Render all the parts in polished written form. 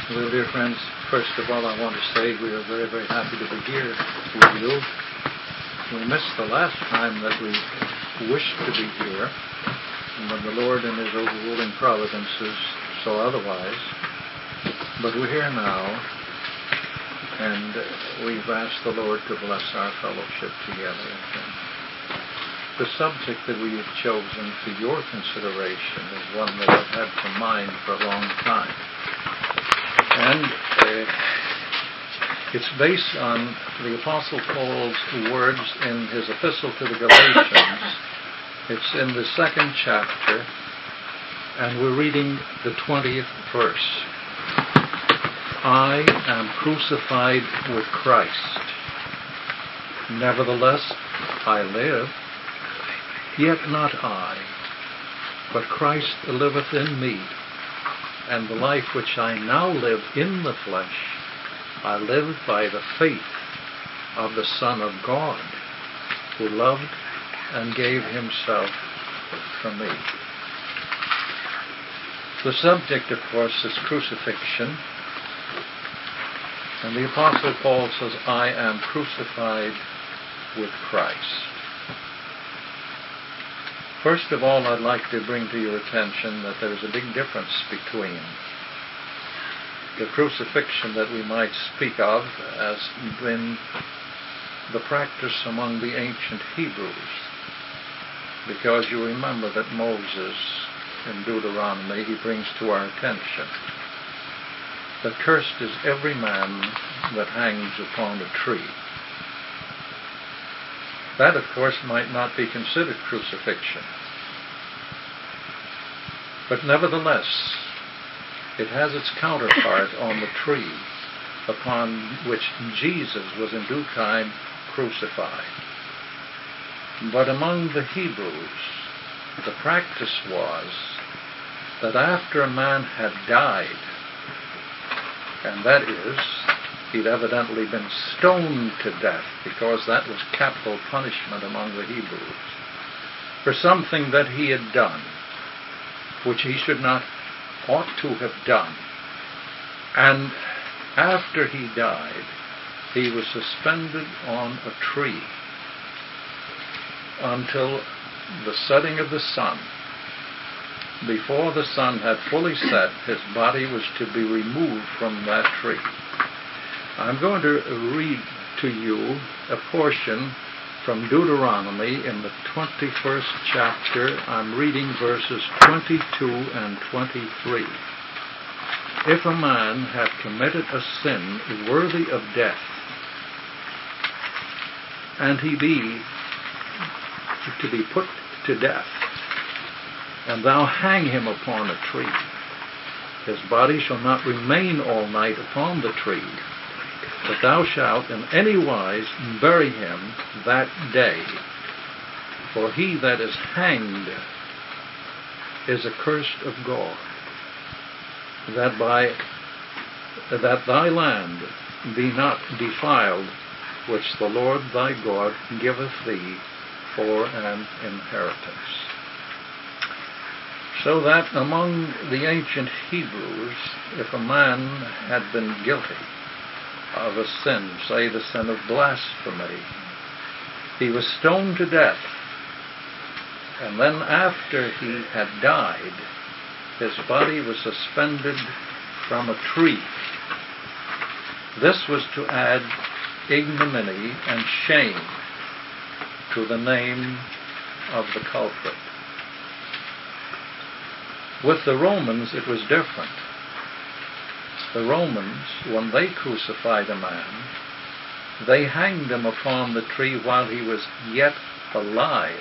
Well, dear friends, first of all, I want to say we are very, very happy to be here with you. We missed the last time that we wished to be here, when the Lord in His overruling providences saw otherwise. But we're here now, and we've asked the Lord to bless our fellowship together. The subject that we have chosen for your consideration is one that I've had in mind for a long time. And it's based on the Apostle Paul's words in his epistle to the Galatians. It's in the 2nd chapter, and we're reading the 20th verse. I am crucified with Christ. Nevertheless, I live, yet not I, but Christ liveth in me. And the life which I now live in the flesh, I live by the faith of the Son of God, who loved and gave Himself for me. The subject, of course, is crucifixion. And the Apostle Paul says, I am crucified with Christ. First of all, I'd like to bring to your attention that there is a big difference between the crucifixion that we might speak of as been the practice among the ancient Hebrews. Because you remember that Moses, in Deuteronomy, he brings to our attention that cursed is every man that hangs upon a tree. That, of course, might not be considered crucifixion. But nevertheless, it has its counterpart on the tree upon which Jesus was in due time crucified. But among the Hebrews, the practice was that after a man had died, and that is, he'd evidently been stoned to death, because that was capital punishment among the Hebrews, for something that he had done, which he should not ought to have done. And after he died, he was suspended on a tree until the setting of the sun. Before the sun had fully set, his body was to be removed from that tree. I'm going to read to you a portion from Deuteronomy in the 21st chapter. I'm reading verses 22 and 23. If a man have committed a sin worthy of death, and he be to be put to death, and thou hang him upon a tree, his body shall not remain all night upon the tree, but thou shalt in any wise bury him that day. For he that is hanged is accursed of God, that thy land be not defiled, which the Lord thy God giveth thee for an inheritance. So that among the ancient Hebrews, if a man had been guilty of a sin, say the sin of blasphemy, he was stoned to death, and then after he had died, his body was suspended from a tree. This was to add ignominy and shame to the name of the culprit. With the Romans, it was different. The Romans, when they crucified a man, they hanged him upon the tree while he was yet alive,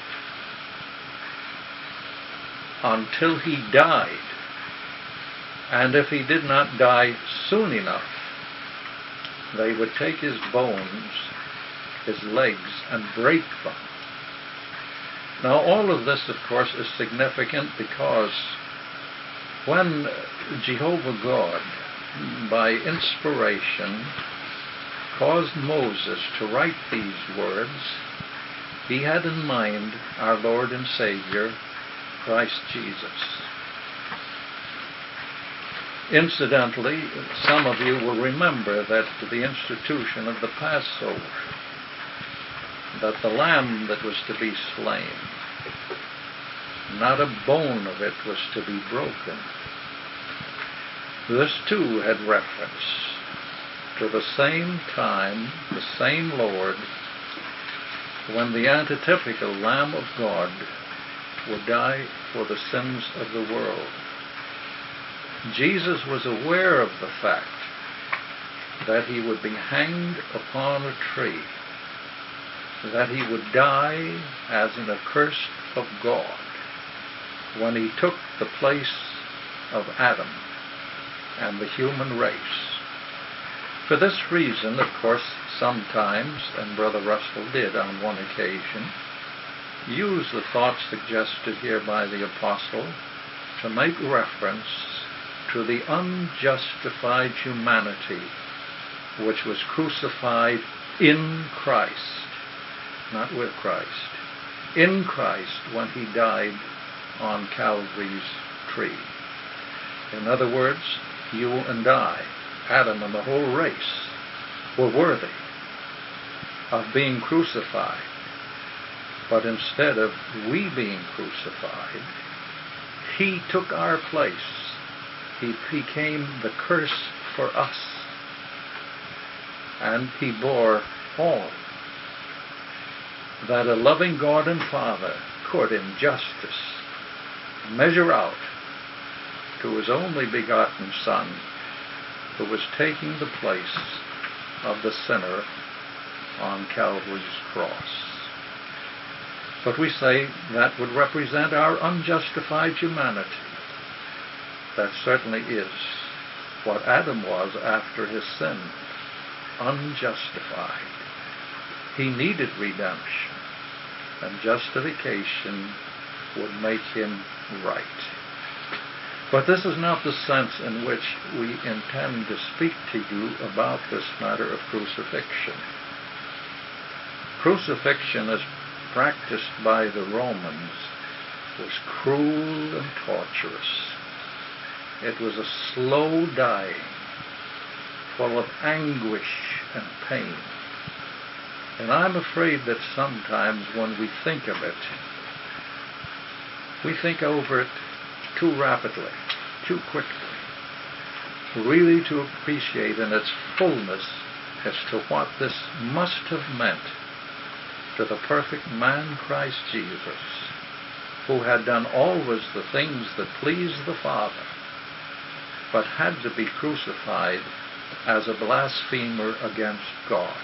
until he died. And if he did not die soon enough, they would take his bones, his legs, and break them. Now, all of this, of course, is significant because when Jehovah God, by inspiration, caused Moses to write these words, he had in mind our Lord and Savior, Christ Jesus. Incidentally, some of you will remember that the institution of the Passover, that the lamb that was to be slain, not a bone of it was to be broken. This too had reference to the same time, the same Lord, when the antitypical Lamb of God would die for the sins of the world. Jesus was aware of the fact that he would be hanged upon a tree, that he would die as an accursed of God when he took the place of Adam and the human race. For this reason, of course, sometimes, and Brother Russell did on one occasion, use the thought suggested here by the apostle to make reference to the unjustified humanity which was crucified in Christ, not with Christ, in Christ when he died on Calvary's tree. In other words, you and I, Adam and the whole race, were worthy of being crucified. But instead of we being crucified, he took our place. He became the curse for us. And he bore all that a loving God and Father could in justice measure out to his only begotten Son, who was taking the place of the sinner on Calvary's cross. But we say that would represent our unjustified humanity. That certainly is what Adam was after his sin, unjustified. He needed redemption, and justification would make him right. But this is not the sense in which we intend to speak to you about this matter of crucifixion. Crucifixion, as practiced by the Romans, was cruel and torturous. It was a slow dying, full of anguish and pain. And I'm afraid that sometimes when we think of it, we think over it too rapidly, too quickly, really to appreciate in its fullness as to what this must have meant to the perfect man Christ Jesus, who had done always the things that pleased the Father, but had to be crucified as a blasphemer against God.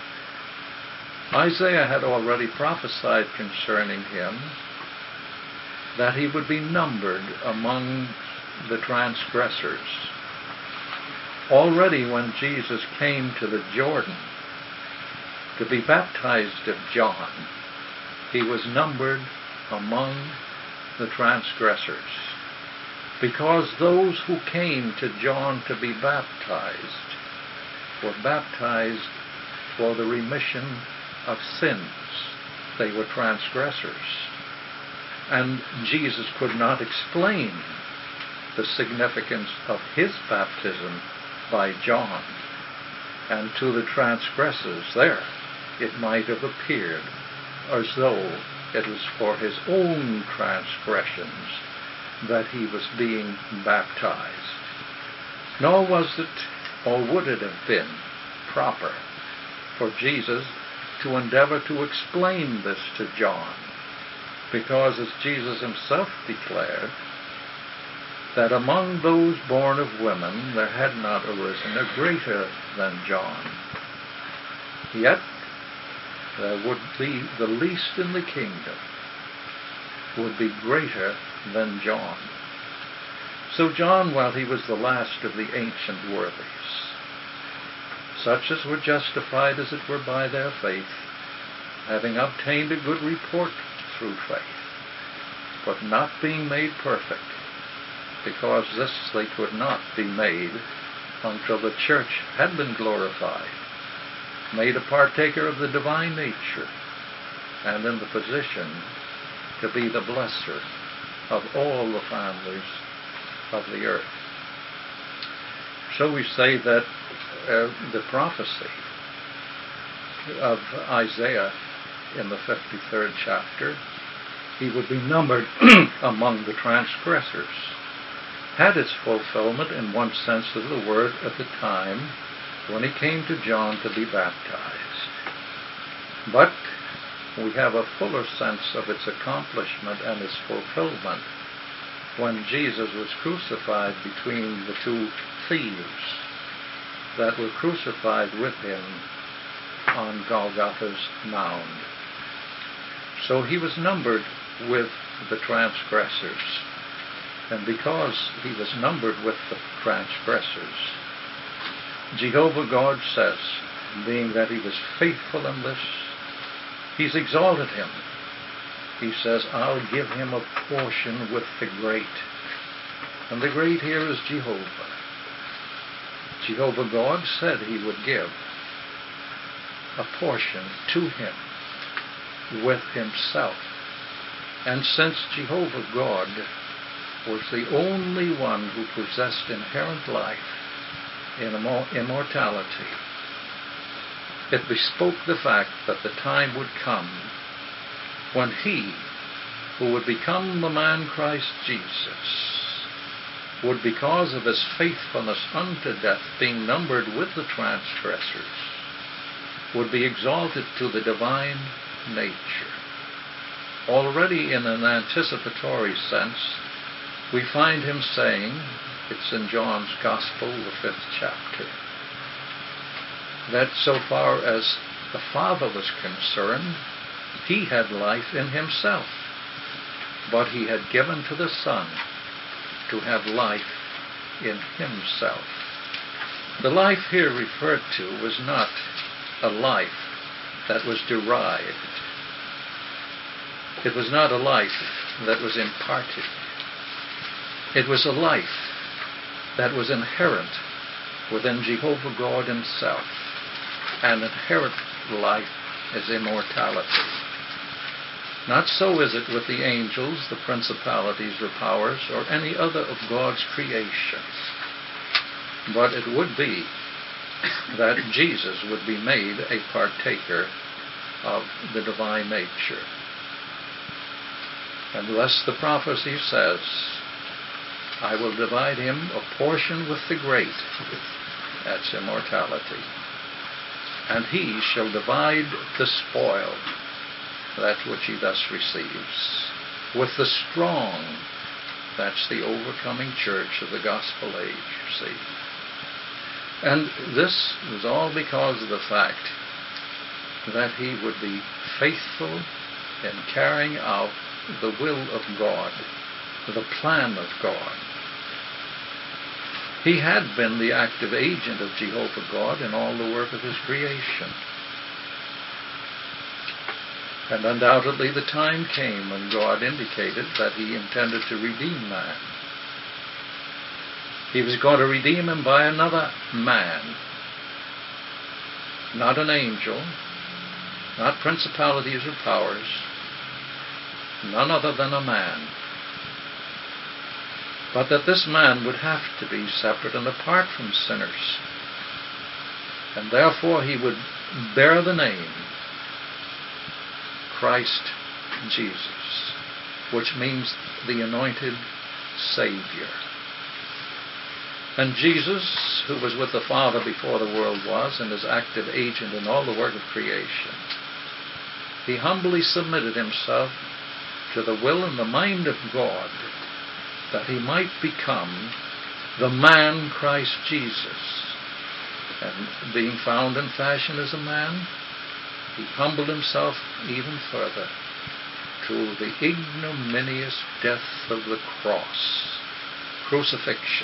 Isaiah had already prophesied concerning him that he would be numbered among the transgressors. Already when Jesus came to the Jordan to be baptized of John, he was numbered among the transgressors, because those who came to John to be baptized were baptized for the remission of sins. They were transgressors. And Jesus could not explain the significance of his baptism by John. And to the transgressors there, it might have appeared as though it was for his own transgressions that he was being baptized. Nor was it, or would it have been, proper for Jesus to endeavor to explain this to John, because as Jesus himself declared, that among those born of women there had not arisen a greater than John. Yet there would be the least in the kingdom would be greater than John. So John, while he was the last of the ancient worthies, such as were justified as it were by their faith, having obtained a good report through faith, but not being made perfect, because this they could not be made until the church had been glorified, made a partaker of the divine nature, and in the position to be the blesser of all the families of the earth. So we say that the prophecy of Isaiah in the 53rd chapter, he would be numbered among the transgressors, had its fulfillment in one sense of the word at the time when he came to John to be baptized. But we have a fuller sense of its accomplishment and its fulfillment when Jesus was crucified between the two thieves that were crucified with him on Golgotha's mound. So he was numbered with the transgressors. And because he was numbered with the transgressors, Jehovah God says, being that he was faithful in this, he's exalted him. He says, I'll give him a portion with the great. And the great here is Jehovah. Jehovah God said he would give a portion to him with himself. And since Jehovah God was the only one who possessed inherent life in immortality, it bespoke the fact that the time would come when he, who would become the man Christ Jesus, would, because of his faithfulness unto death, being numbered with the transgressors, would be exalted to the divine nature. Already in an anticipatory sense, we find him saying, it's in John's Gospel, the 5th chapter, that so far as the Father was concerned, he had life in himself, but he had given to the Son to have life in himself. The life here referred to was not a life that was derived. It was not a life that was imparted. It was a life that was inherent within Jehovah God himself. An inherent life is immortality. Not so is it with the angels, the principalities or powers, or any other of God's creation. But it would be that Jesus would be made a partaker of the divine nature. And thus the prophecy says, I will divide him a portion with the great. That's immortality. And he shall divide the spoil, that which he thus receives, with the strong. That's the overcoming church of the gospel age, you see. And this was all because of the fact that he would be faithful in carrying out the will of God, the plan of God. He had been the active agent of Jehovah God in all the work of his creation. And undoubtedly the time came when God indicated that he intended to redeem man. He was going to redeem him by another man, not an angel, not principalities or powers, none other than a man. But that this man would have to be separate and apart from sinners. And therefore he would bear the name Christ Jesus, which means the anointed Savior. And Jesus, who was with the Father before the world was, and is active agent in all the work of creation, he humbly submitted himself to the will and the mind of God, that he might become the man Christ Jesus. And being found in fashion as a man, he humbled himself even further to the ignominious death of the cross, crucifixion.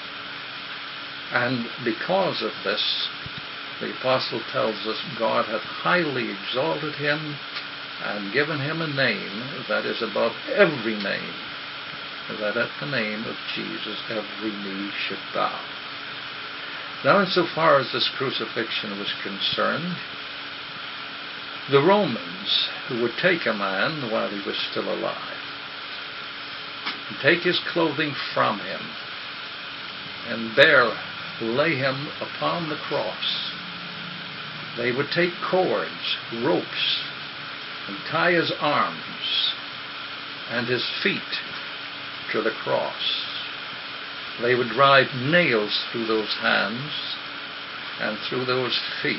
And because of this, the apostle tells us God hath highly exalted him and given him a name that is above every name, that at the name of Jesus every knee should bow. Now, insofar as this crucifixion was concerned, the Romans, who would take a man while he was still alive, and take his clothing from him, and bear lay him upon the cross. They would take cords, ropes, and tie his arms and his feet to the cross. They would drive nails through those hands and through those feet.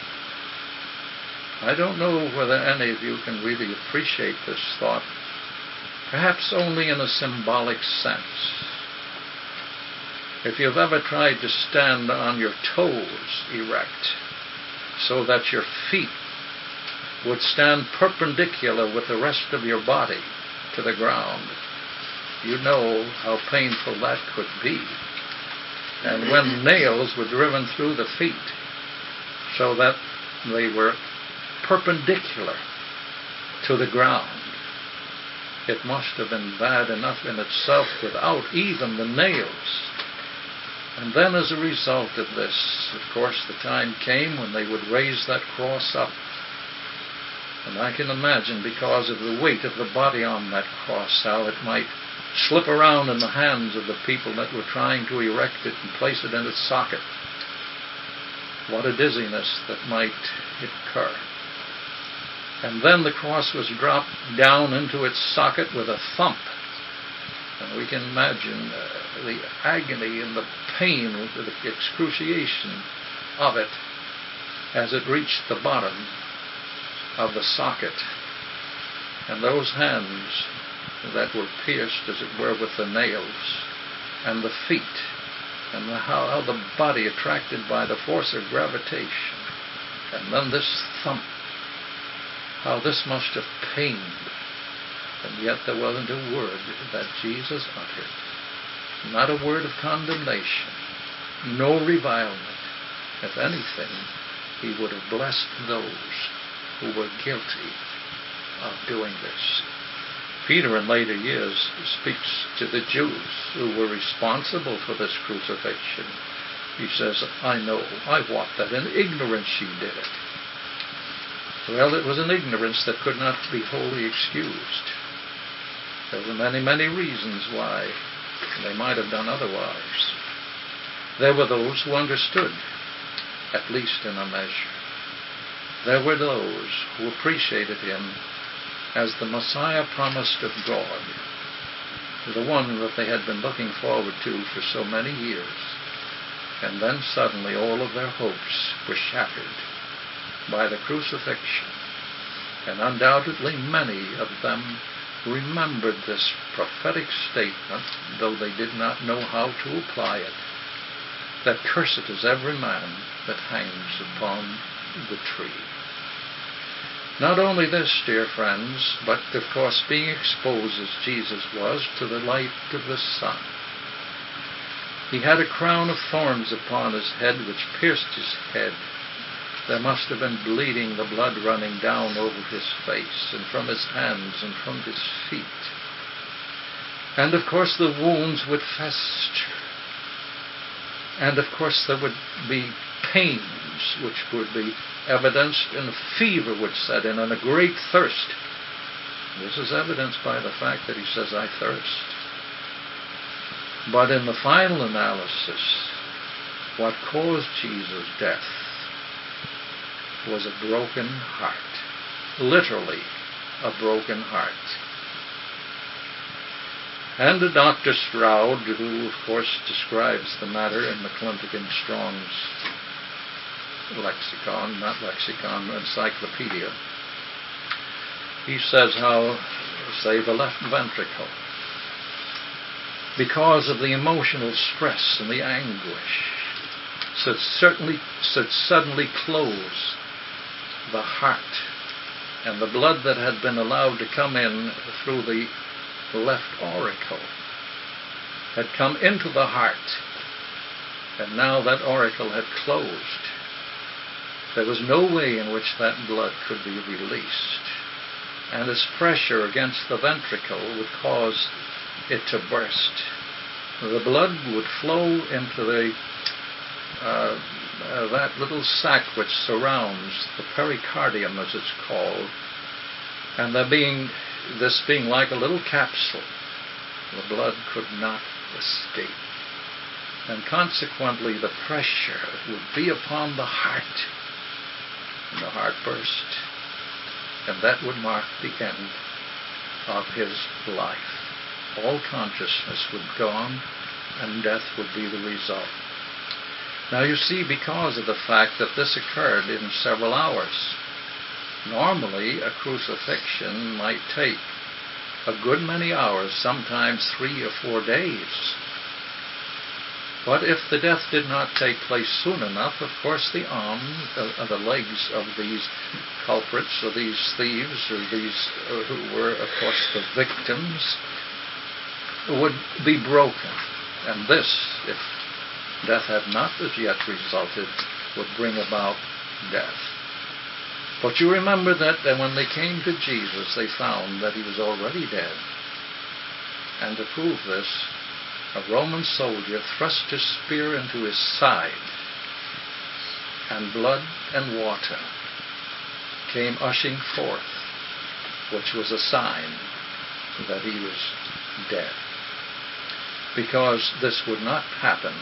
I don't know whether any of you can really appreciate this thought, perhaps only in a symbolic sense. If you've ever tried to stand on your toes erect so that your feet would stand perpendicular with the rest of your body to the ground, you know how painful that could be. And when nails were driven through the feet so that they were perpendicular to the ground, it must have been bad enough in itself without even the nails. And then as a result of this, of course, the time came when they would raise that cross up. And I can imagine, because of the weight of the body on that cross, how it might slip around in the hands of the people that were trying to erect it and place it in its socket. What a dizziness that might occur. And then the cross was dropped down into its socket with a thump. And we can imagine the agony and the pain, the excruciation of it as it reached the bottom of the socket. And those hands that were pierced, as it were, with the nails, and the feet, and how the body attracted by the force of gravitation, and then this thump, how this must have pained. And yet there wasn't a word that Jesus uttered, not a word of condemnation, no revilement. If anything, he would have blessed those who were guilty of doing this. Peter in later years speaks to the Jews who were responsible for this crucifixion. He says, I wot that in ignorance ye did it. Well, it was an ignorance that could not be wholly excused. There were many, many reasons why they might have done otherwise. There were those who understood, at least in a measure. There were those who appreciated him as the Messiah promised of God, the one that they had been looking forward to for so many years. And then suddenly all of their hopes were shattered by the crucifixion. And undoubtedly many of them remembered this prophetic statement, though they did not know how to apply it, that cursed is every man that hangs upon the tree. Not only this, dear friends, but of course being exposed as Jesus was to the light of the sun. He had a crown of thorns upon his head which pierced his head. There must have been bleeding, the blood running down over his face and from his hands and from his feet. And of course the wounds would fester. And of course there would be pains which would be evidenced, and fever would set in, and a great thirst. This is evidenced by the fact that he says, I thirst. But in the final analysis, what caused Jesus' death was a broken heart. Literally, a broken heart. And Dr. Stroud, who of course describes the matter in McClintock and Strong's encyclopedia, he says how, say, the left ventricle, because of the emotional stress and the anguish, should suddenly close the heart, and the blood that had been allowed to come in through the left auricle had come into the heart, and now that auricle had closed. There was no way in which that blood could be released, and its pressure against the ventricle would cause it to burst. The blood would flow into that little sac which surrounds the pericardium, as it's called, and this being like a little capsule, the blood could not escape. And consequently, the pressure would be upon the heart. And the heart burst. And that would mark the end of his life. All consciousness would go on, and death would be the result. Now you see, because of the fact that this occurred in several hours, normally a crucifixion might take a good many hours, sometimes 3 or 4 days. But if the death did not take place soon enough, of course the arms, the legs of these culprits, or these thieves, or these who were, of course, the victims, would be broken. And this, if death had not as yet resulted, would bring about death. But you remember that when they came to Jesus, they found that he was already dead. And to prove this, a Roman soldier thrust his spear into his side, and blood and water came ushing forth, which was a sign that he was dead. Because this would not happen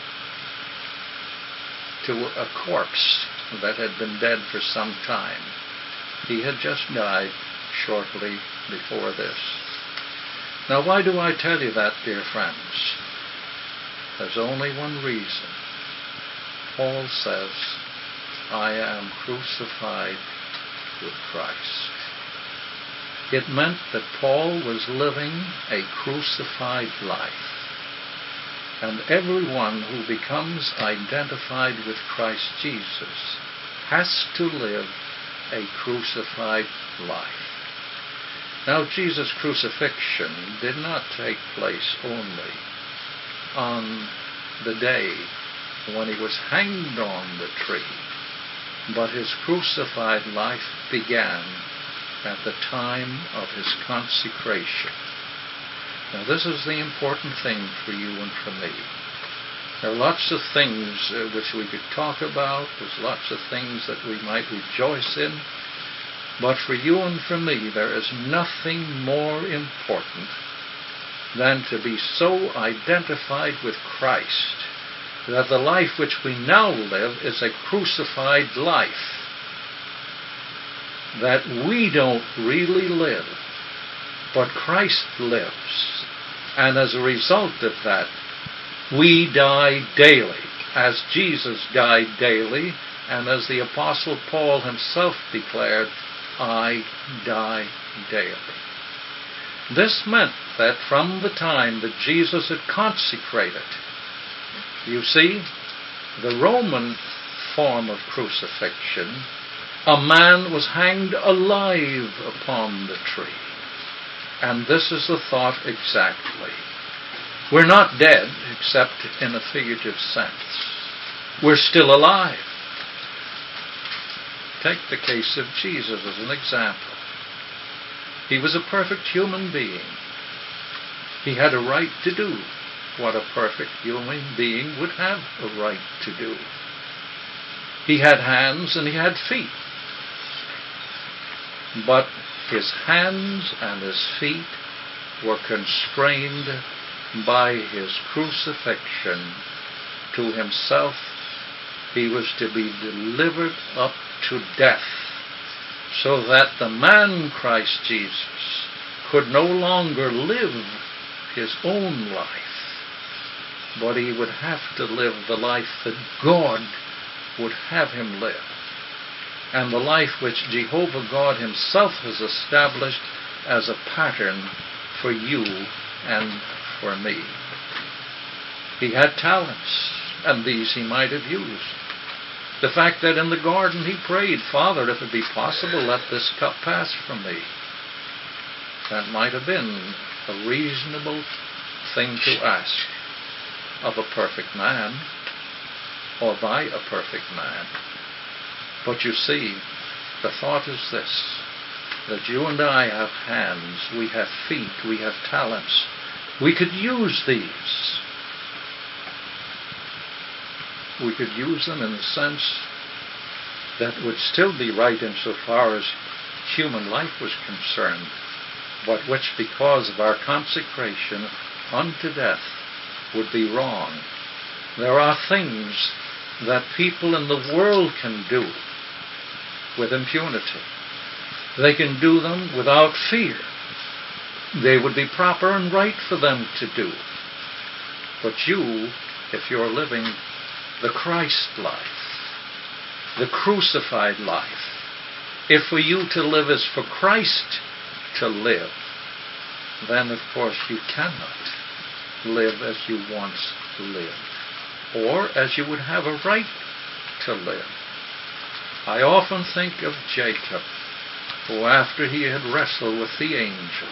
to a corpse that had been dead for some time. He had just died shortly before this. Now, why do I tell you that, dear friends? There's only one reason. Paul says, I am crucified with Christ. It meant that Paul was living a crucified life. And everyone who becomes identified with Christ Jesus has to live a crucified life. Now, Jesus' crucifixion did not take place only on the day when he was hanged on the tree, but his crucified life began at the time of his consecration. Now, this is the important thing for you and for me. There are lots of things which we could talk about. There's lots of things that we might rejoice in. But for you and for me, there is nothing more important than to be so identified with Christ that the life which we now live is a crucified life. That we don't really live, but Christ lives. And as a result of that, we die daily, as Jesus died daily, and as the Apostle Paul himself declared, I die daily. This meant that from the time that Jesus had consecrated, you see, the Roman form of crucifixion, a man was hanged alive upon the tree. And this is the thought exactly. We're not dead, except in a figurative sense. We're still alive. Take the case of Jesus as an example. He was a perfect human being. He had a right to do what a perfect human being would have a right to do. He had hands and he had feet. But his hands and his feet were constrained by his crucifixion to himself. He was to be delivered up to death, so that the man Christ Jesus could no longer live his own life, but he would have to live the life that God would have him live, and the life which Jehovah God himself has established as a pattern for you and for me. He had talents, and these he might have used. The fact that in the garden he prayed, Father, if it be possible, let this cup pass from me. That might have been a reasonable thing to ask of a perfect man, or by a perfect man. But you see, the thought is this, that you and I have hands, we have feet, we have talents. We could use these. We could use them in the sense that would still be right insofar as human life was concerned, but which, because of our consecration unto death, would be wrong There are things that people in the world can do with impunity. They can do them without fear. They would be proper and right for them to do. But you, if you're living the Christ life, the crucified life, if for you to live is for Christ to live, then of course you cannot live as you once lived, or as you would have a right to live. I often think of Jacob, who after he had wrestled with the angel,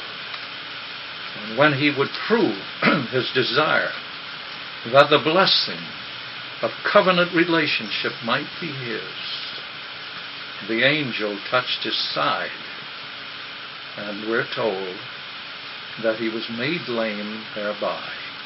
and when he would prove his desire that the blessing of covenant relationship might be his, the angel touched his side, and we're told that he was made lame thereby.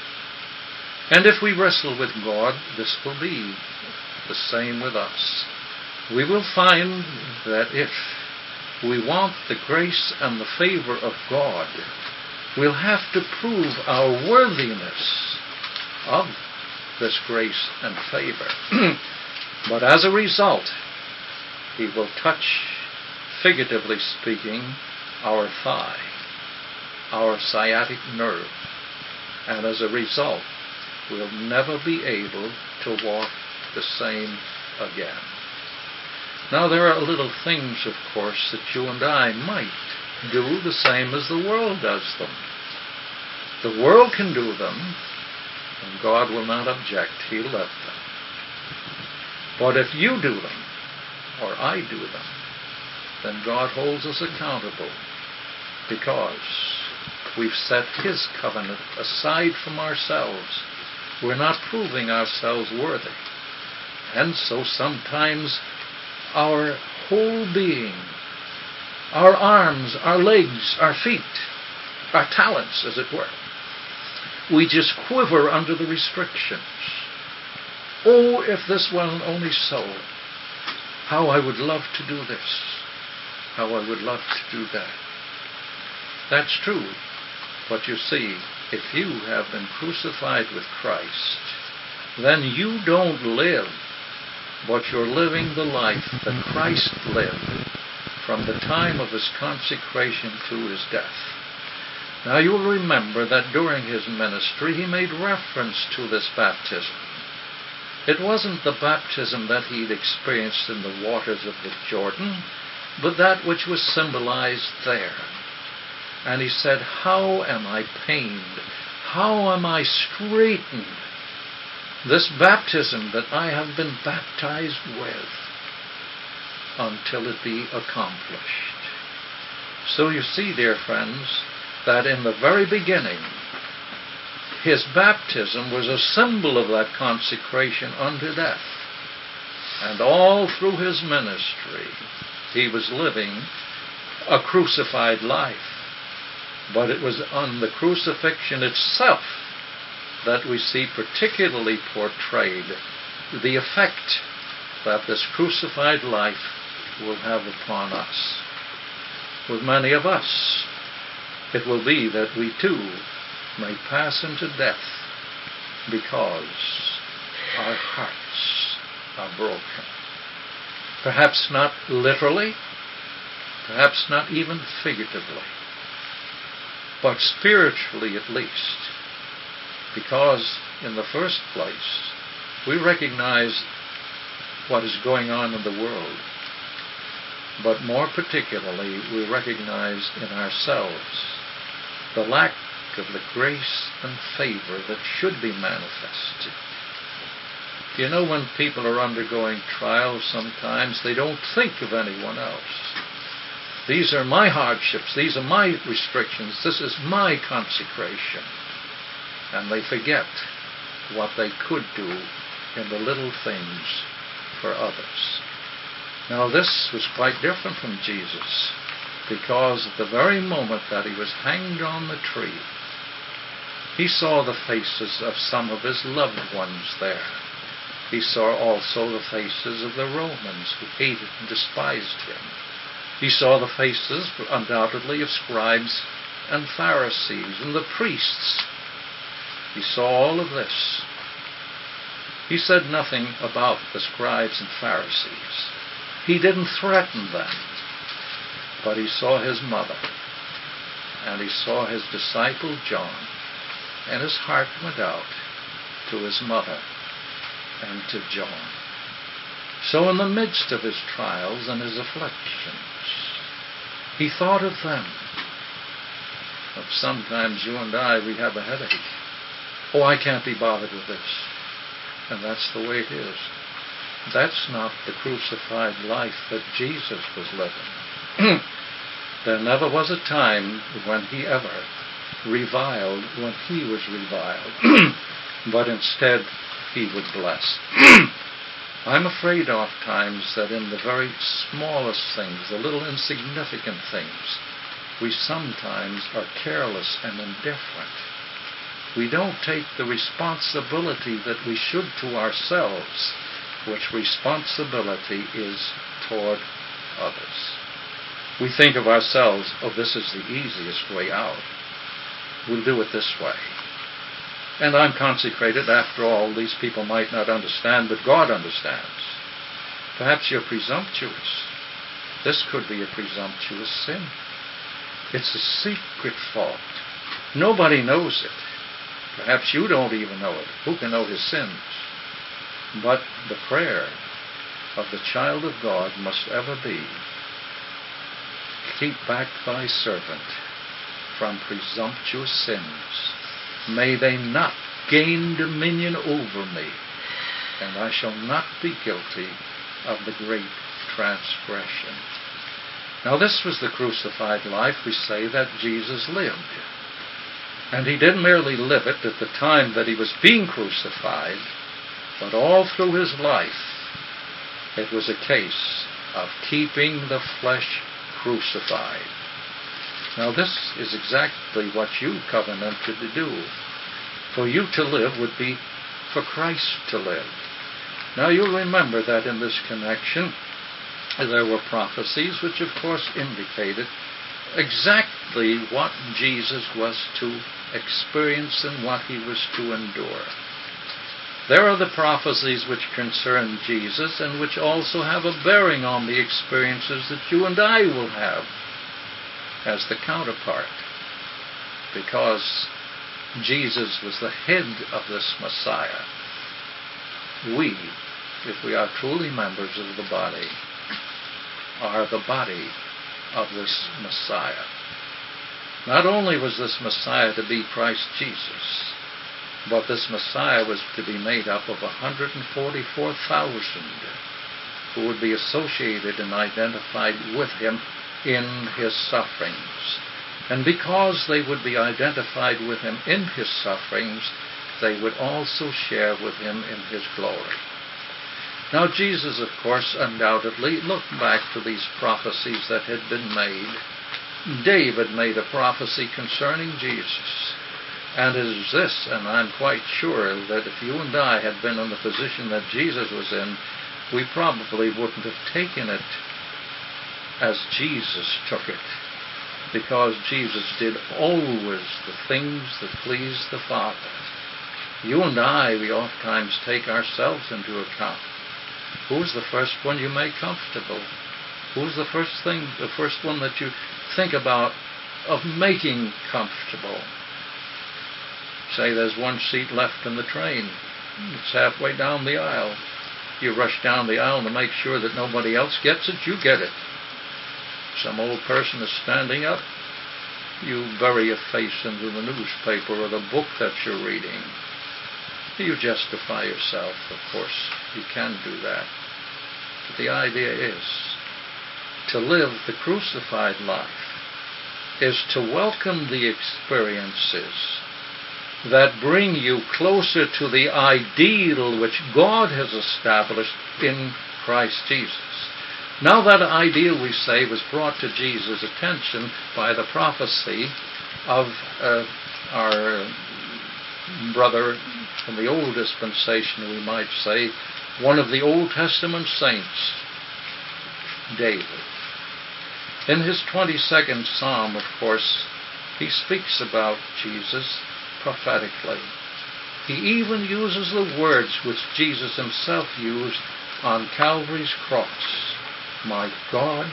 And if we wrestle with God, this will be the same with us. We will find that if we want the grace and the favor of God, we'll have to prove our worthiness of this grace and favor. But as a result, he will touch, figuratively speaking, our thigh, our sciatic nerve, and as a result, we'll never be able to walk the same again. Now, there are little things, of course, that you and I might do the same as the world does them. The world can do them, and God will not object. He'll let them. But if you do them, or I do them, then God holds us accountable, because we've set His covenant aside from ourselves. We're not proving ourselves worthy. And so sometimes our whole being, our arms, our legs, our feet, our talents, as it were, we just quiver under the restrictions. Oh, if this wasn't only so, how I would love to do this, how I would love to do that. That's true. But you see, if you have been crucified with Christ, then you don't live, but you're living the life that Christ lived from the time of His consecration to His death. Now you'll remember that during His ministry He made reference to this baptism. It wasn't the baptism that He'd experienced in the waters of the Jordan, but that which was symbolized there. And He said, how am I pained? How am I straitened? This baptism that I have been baptized with, until it be accomplished. So you see, dear friends, that in the very beginning, His baptism was a symbol of that consecration unto death. And all through His ministry, He was living a crucified life. But it was on the crucifixion itself that we see particularly portrayed the effect that this crucified life will have upon us. With many of us, it will be that we too may pass into death because our hearts are broken. Perhaps not literally, perhaps not even figuratively, but spiritually at least. Because, in the first place, we recognize what is going on in the world. But more particularly, we recognize in ourselves the lack of the grace and favor that should be manifested. You know, when people are undergoing trials, sometimes they don't think of anyone else. These are my hardships. These are my restrictions. This is my consecration. And they forget what they could do in the little things for others. Now, this was quite different from Jesus, because at the very moment that He was hanged on the tree, He saw the faces of some of His loved ones there. He saw also the faces of the Romans who hated and despised Him. He saw the faces, undoubtedly, of scribes and Pharisees and the priests. He saw all of this. He said nothing about the scribes and Pharisees. He didn't threaten them. But he saw his mother, and he saw his disciple John, and his heart went out to his mother and to John. So in the midst of his trials and his afflictions, he thought of them. But sometimes you and I, we have a headache. Oh, I can't be bothered with this. And that's the way it is. That's not the crucified life that Jesus was living. There never was a time when he ever reviled when he was reviled. But instead, he would bless. I'm afraid oft-times that in the very smallest things, the little insignificant things, we sometimes are careless and indifferent. We don't take the responsibility that we should to ourselves, which responsibility is toward others. We think of ourselves, oh, this is the easiest way out. We'll do it this way. And I'm consecrated. After all, these people might not understand, but God understands. Perhaps you're presumptuous. This could be a presumptuous sin. It's a secret fault. Nobody knows it. Perhaps you don't even know it. Who can know his sins? But the prayer of the child of God must ever be, keep back thy servant from presumptuous sins. May they not gain dominion over me, and I shall not be guilty of the great transgression. Now this was the crucified life, we say, that Jesus lived. And he didn't merely live it at the time that he was being crucified, but all through his life it was a case of keeping the flesh crucified. Now this is exactly what you covenanted to do. For you to live would be for Christ to live. Now you'll remember that in this connection there were prophecies which of course indicated exactly what Jesus was to experience and what he was to endure. There are the prophecies which concern Jesus and which also have a bearing on the experiences that you and I will have as the counterpart, because Jesus was the head of this Messiah. We, if we are truly members of the body, are the body of this Messiah. Not only was this Messiah to be Christ Jesus, but this Messiah was to be made up of 144,000 who would be associated and identified with him in his sufferings. And because they would be identified with him in his sufferings, they would also share with him in his glory. Now Jesus, of course, undoubtedly looked back to these prophecies that had been made. David made a prophecy concerning Jesus. And it is this, and I'm quite sure that if you and I had been in the position that Jesus was in, we probably wouldn't have taken it as Jesus took it, because Jesus did always the things that pleased the Father. You and I, we oftentimes take ourselves into account. Who's the first one you make comfortable? Who's the first one that you think about of making comfortable? Say there's one seat left in the train. It's halfway down the aisle. You rush down the aisle to make sure that nobody else gets it, you get it. Some old person is standing up, you bury a face into the newspaper or the book that you're reading. You justify yourself, of course. You can do that. But the idea is to live the crucified life is to welcome the experiences that bring you closer to the ideal which God has established in Christ Jesus. Now that ideal, we say, was brought to Jesus' attention by the prophecy of our brother from the old dispensation, we might say, one of the Old Testament saints, David. In his 22nd Psalm, of course, he speaks about Jesus prophetically. He even uses the words which Jesus himself used on Calvary's cross. My God,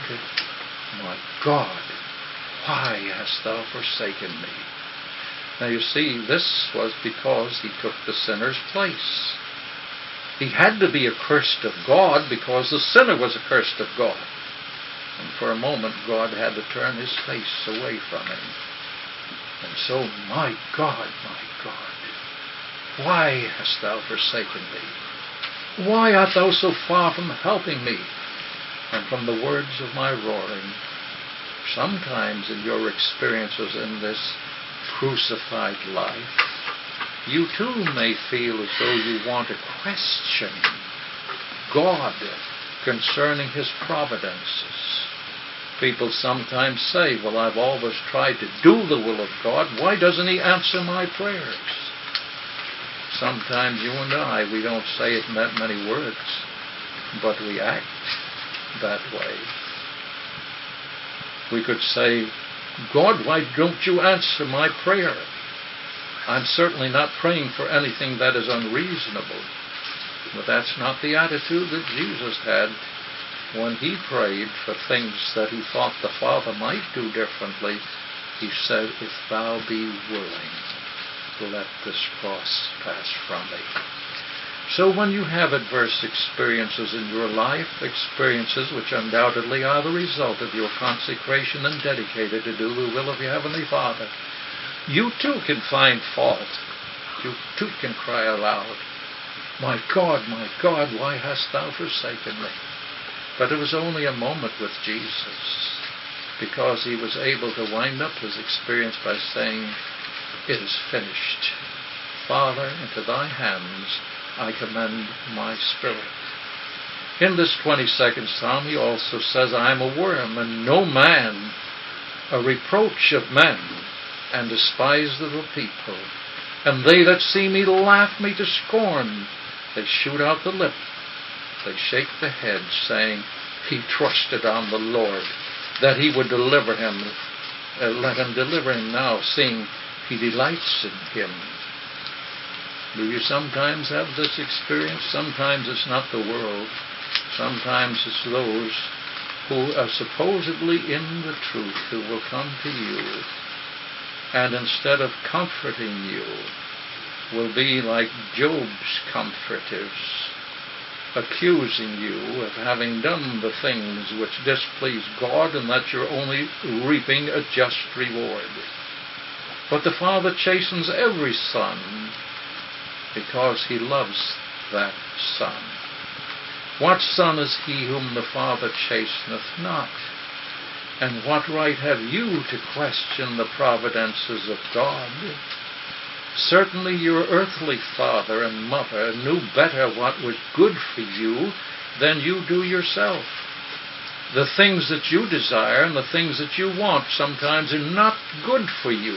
why hast thou forsaken me? Now you see, this was because he took the sinner's place. He had to be accursed of God because the sinner was accursed of God. And for a moment, God had to turn his face away from him. And so, my God, why hast thou forsaken me? Why art thou so far from helping me and from the words of my roaring? Sometimes in your experiences in this crucified life, you too may feel as though you want to question God concerning his providences. People sometimes say, well, I've always tried to do the will of God. Why doesn't he answer my prayers? Sometimes you and I, we don't say it in that many words, but we act that way. We could say, God, why don't you answer my prayer? I'm certainly not praying for anything that is unreasonable. But that's not the attitude that Jesus had when he prayed for things that he thought the Father might do differently. He said, if thou be willing, let this cross pass from me. So when you have adverse experiences in your life, experiences which undoubtedly are the result of your consecration and dedicated to do the will of your Heavenly Father, you too can find fault. You too can cry aloud, my God, why hast thou forsaken me? But it was only a moment with Jesus, because he was able to wind up his experience by saying, it is finished. Father, into thy hands I commend my spirit. In this 22nd Psalm he also says, I am a worm and no man, a reproach of men, and despised of the people. And they that see me laugh me to scorn. They shoot out the lip. They shake the head, saying, he trusted on the Lord, that he would deliver him. Let him deliver him now, seeing he delights in him. Do you sometimes have this experience? Sometimes it's not the world. Sometimes it's those who are supposedly in the truth who will come to you, and instead of comforting you, will be like Job's comforters, accusing you of having done the things which displease God and that you're only reaping a just reward. But the Father chastens every son because he loves that son. What son is he whom the Father chasteneth not? And what right have you to question the providences of God? Certainly your earthly father and mother knew better what was good for you than you do yourself. The things that you desire and the things that you want sometimes are not good for you.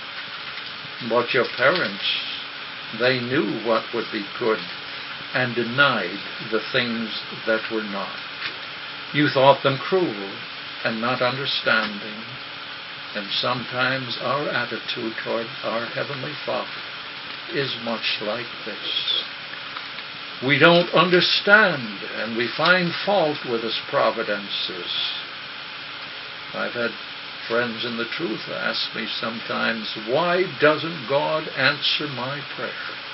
But your parents, they knew what would be good and denied the things that were not. You thought them cruel and not understanding. And sometimes our attitude toward our Heavenly Father is much like this. We don't understand, and we find fault with His providences. I've had friends in the truth ask me sometimes, why doesn't God answer my prayer?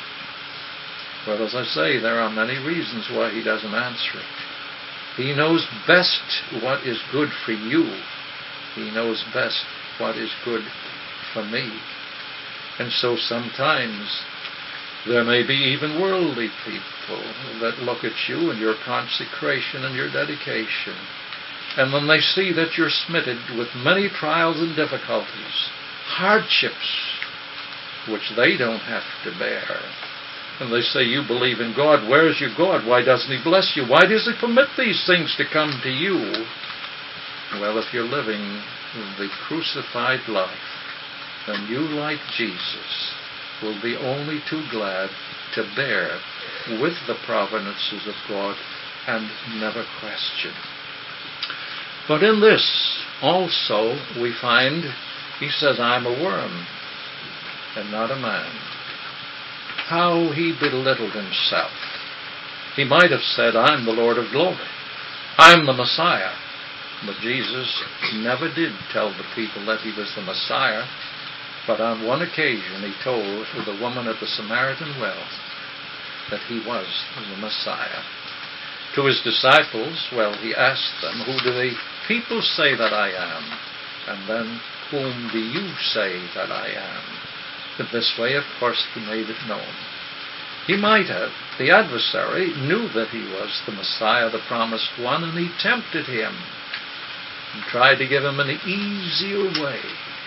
Well, as I say, there are many reasons why He doesn't answer it. He knows best what is good for you. He knows best what is good for me. And so sometimes there may be even worldly people that look at you and your consecration and your dedication, and when they see that you're smitten with many trials and difficulties, hardships, which they don't have to bear, and they say, you believe in God, where's your God? Why doesn't He bless you? Why does He permit these things to come to you? Well, if you're living the crucified life, then you, like Jesus, will be only too glad to bear with the providences of God and never question. But in this also we find, He says, I'm a worm and not a man. how he belittled himself. He might have said, I'm the Lord of glory. I'm the Messiah. But Jesus never did tell the people that he was the Messiah. But on one occasion he told the woman at the Samaritan well that he was the Messiah. To his disciples, he asked them, who do the people say that I am? And then, whom do you say that I am? In this way, of course, he made it known. He might have. The adversary knew that he was the Messiah, the promised one, and he tempted him and tried to give him an easier way.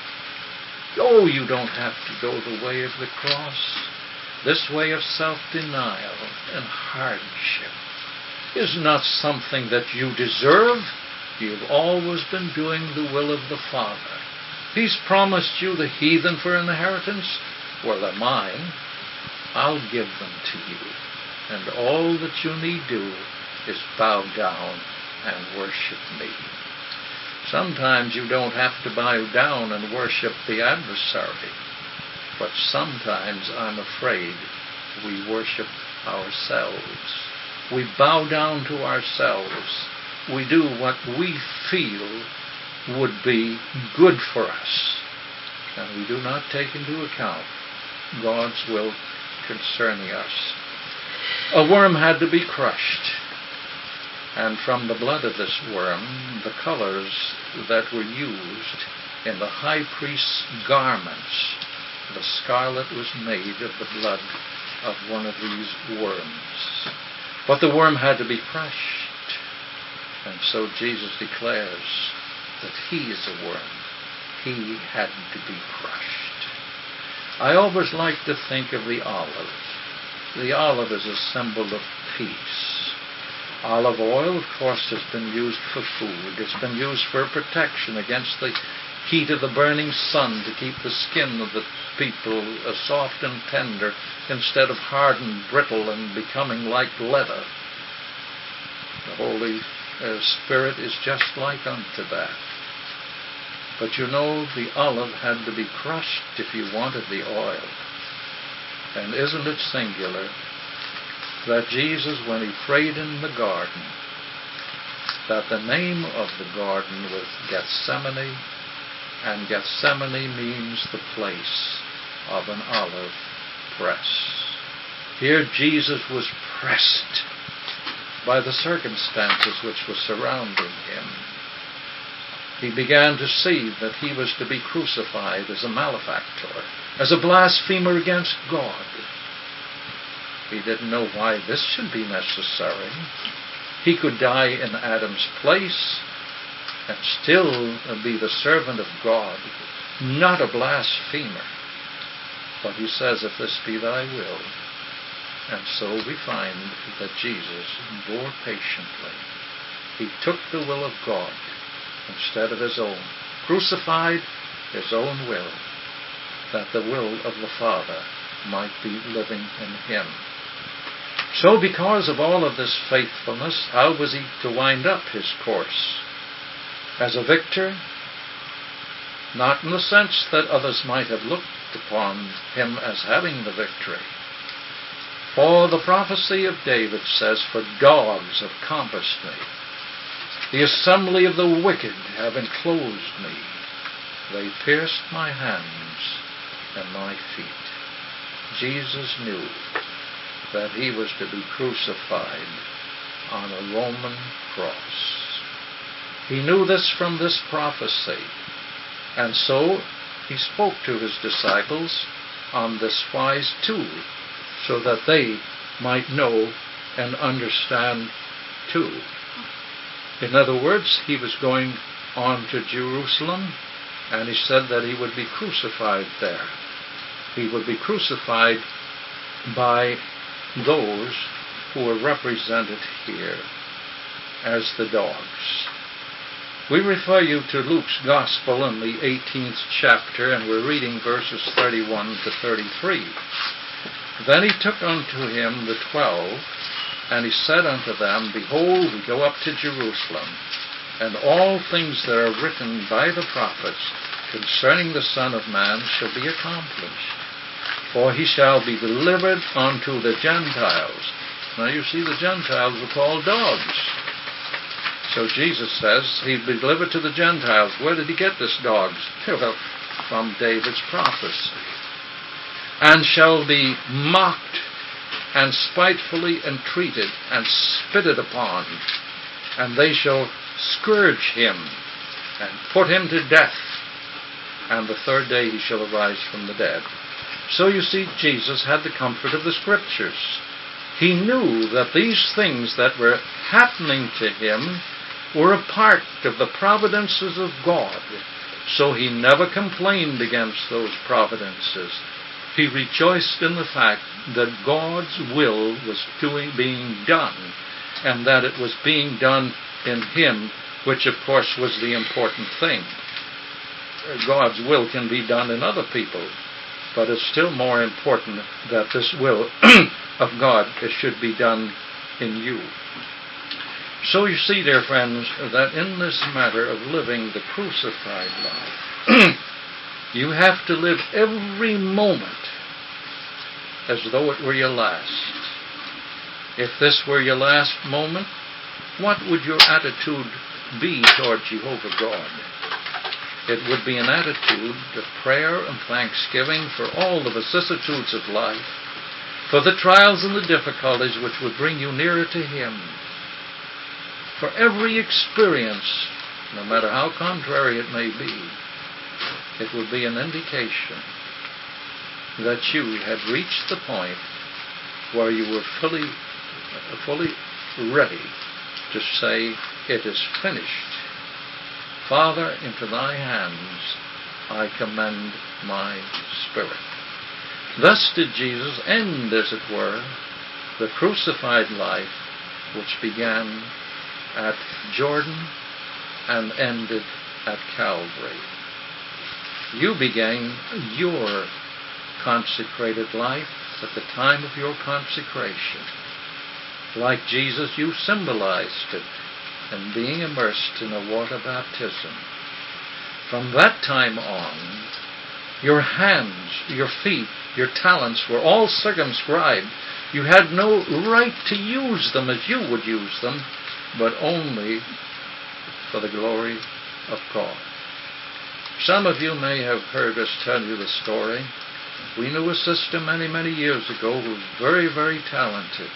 Oh, you don't have to go the way of the cross. This way of self-denial and hardship is not something that you deserve. You've always been doing the will of the Father. He's promised you the heathen for inheritance. Well, they're mine. I'll give them to you. And all that you need do is bow down and worship me. Sometimes you don't have to bow down and worship the adversary. But sometimes, I'm afraid, we worship ourselves. We bow down to ourselves. We do what we feel would be good for us. And we do not take into account God's will concerning us. A worm had to be crushed. And from the blood of this worm, the colors that were used in the high priest's garments, the scarlet was made of the blood of one of these worms. But the worm had to be crushed. And so Jesus declares that he is a worm. He had to be crushed. I always like to think of the olive. The olive is a symbol of peace. Olive oil, of course, has been used for food. It's been used for protection against the heat of the burning sun, to keep the skin of the people soft and tender instead of hard and brittle and becoming like leather. The Holy Spirit is just like unto that. But you know, the olive had to be crushed if you wanted the oil. And isn't it singular that Jesus, when he prayed in the garden, that the name of the garden was Gethsemane, and Gethsemane means the place of an olive press. Here Jesus was pressed by the circumstances which were surrounding him. He began to see that he was to be crucified as a malefactor, as a blasphemer against God. He didn't know why this should be necessary. He could die in Adam's place and still be the servant of God, not a blasphemer. But he says, if this be thy will. And so we find that Jesus bore patiently. He took the will of God instead of his own, crucified his own will, that the will of the Father might be living in him. So because of all of this faithfulness, how was he to wind up his course? As a victor? Not in the sense that others might have looked upon him as having the victory. For the prophecy of David says, for dogs have compassed me. The assembly of the wicked have enclosed me. They pierced my hands and my feet. Jesus knew that he was to be crucified on a Roman cross. He knew this from this prophecy, and so he spoke to his disciples on this wise too, so that they might know and understand too. In other words, he was going on to Jerusalem, and he said that he would be crucified there. He would be crucified by those who are represented here as the dogs. We refer you to Luke's Gospel in the 18th chapter, and we're reading verses 31 to 33. Then he took unto him the 12, and he said unto them, Behold, we go up to Jerusalem, and all things that are written by the prophets concerning the Son of Man shall be accomplished. For he shall be delivered unto the Gentiles. Now you see, the Gentiles were called dogs. So Jesus says he'd be delivered to the Gentiles. Where did he get this dogs? Well, from David's prophecy. And shall be mocked and spitefully entreated and spitted upon. And they shall scourge him and put him to death. And the third day he shall arise from the dead. So you see, Jesus had the comfort of the Scriptures. He knew that these things that were happening to him were a part of the providences of God. So he never complained against those providences. He rejoiced in the fact that God's will was being done, and that it was being done in him, which of course was the important thing. God's will can be done in other people, but it's still more important that this will of God should be done in you. So you see, dear friends, that in this matter of living the crucified life, you have to live every moment as though it were your last. If this were your last moment, what would your attitude be toward Jehovah God? It would be an attitude of prayer and thanksgiving for all the vicissitudes of life, for the trials and the difficulties which would bring you nearer to Him, for every experience, no matter how contrary it may be. It would be an indication that you had reached the point where you were fully ready to say, "It is finished. Father, into thy hands I commend my spirit." Thus did Jesus end, as it were, the crucified life which began at Jordan and ended at Calvary. You began your consecrated life at the time of your consecration. Like Jesus, you symbolized it in being immersed in a water baptism. From that time on, your hands, your feet, your talents were all circumscribed. You had no right to use them as you would use them, but only for the glory of God. Some of you may have heard us tell you the story. We knew a sister many, many years ago who was very, very talented.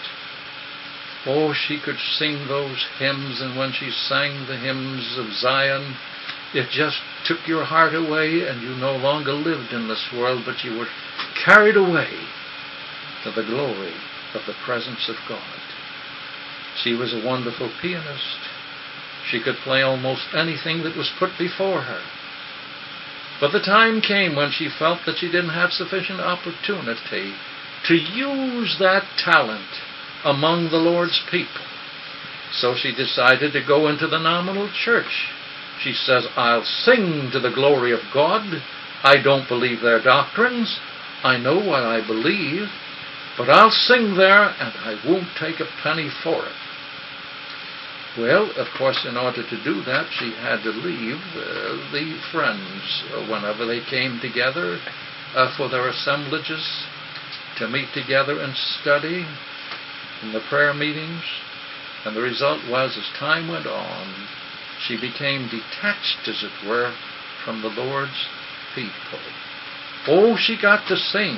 Oh, she could sing those hymns, and when she sang the hymns of Zion, it just took your heart away, and you no longer lived in this world, but you were carried away to the glory of the presence of God. She was a wonderful pianist. She could play almost anything that was put before her. But the time came when she felt that she didn't have sufficient opportunity to use that talent among the Lord's people. So she decided to go into the nominal church. She says, "I'll sing to the glory of God. I don't believe their doctrines. I know what I believe. But I'll sing there, and I won't take a penny for it." Well, of course, in order to do that, she had to leave the friends whenever they came together for their assemblages to meet together and study in the prayer meetings. And the result was, as time went on, she became detached, as it were, from the Lord's people. Oh, she got to sing.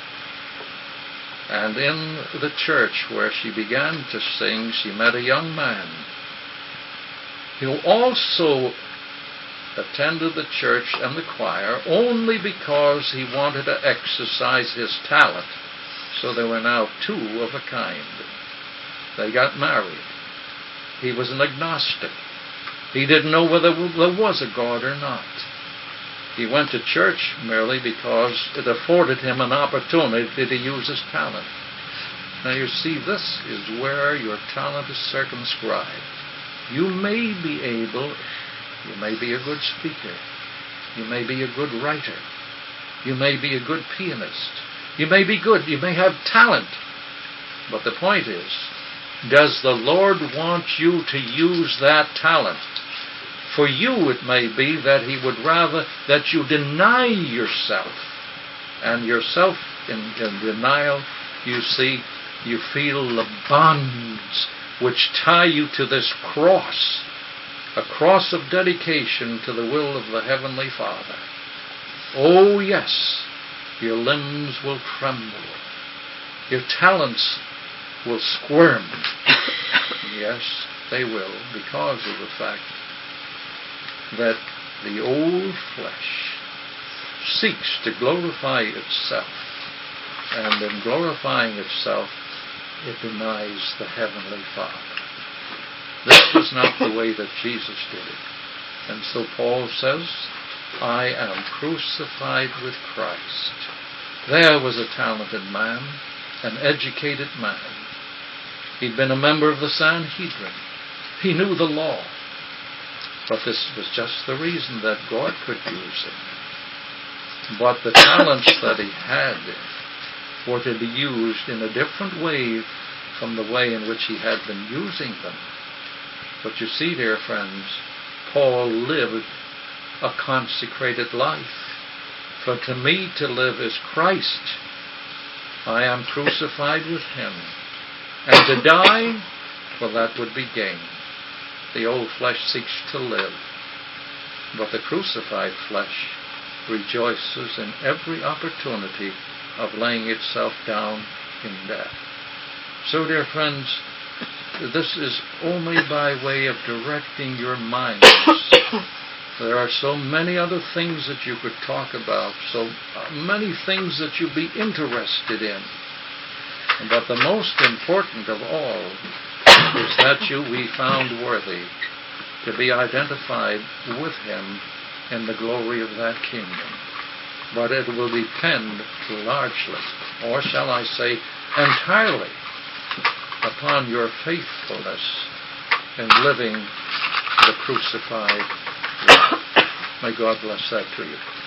And in the church where she began to sing, she met a young man who also attended the church and the choir only because he wanted to exercise his talent. So there were now two of a kind. They got married. He was an agnostic. He didn't know whether there was a God or not. He went to church merely because it afforded him an opportunity to use his talent. Now you see, this is where your talent is circumscribed. You may be able, you may be a good speaker, you may be a good writer, you may be a good pianist, you may be good, you may have talent. But the point is, does the Lord want you to use that talent? For you, it may be that He would rather that you deny yourself and your in denial, you see, you feel the bonds which tie you to this cross, a cross of dedication to the will of the Heavenly Father. Oh yes, your limbs will tremble. Your talents will squirm. Yes, they will, because of the fact that the old flesh seeks to glorify itself, and in glorifying itself, it denies the Heavenly Father. This was not the way that Jesus did it. And so Paul says, I am crucified with Christ. There was a talented man, an educated man. He'd been a member of the Sanhedrin. He knew the law. But this was just the reason that God could use him. But the talents that he had were to be used in a different way from the way in which he had been using them. But you see, dear friends, Paul lived a consecrated life. For to me to live is Christ. I am crucified with him. And to die, well, that would be gain. The old flesh seeks to live, but the crucified flesh rejoices in every opportunity of laying itself down in death. So, dear friends, this is only by way of directing your minds. There are so many other things that you could talk about, so many things that you'd be interested in. But the most important of all is that you be found worthy to be identified with him in the glory of that kingdom. But it will depend largely, or shall I say entirely, upon your faithfulness in living the crucified life. May God bless that to you.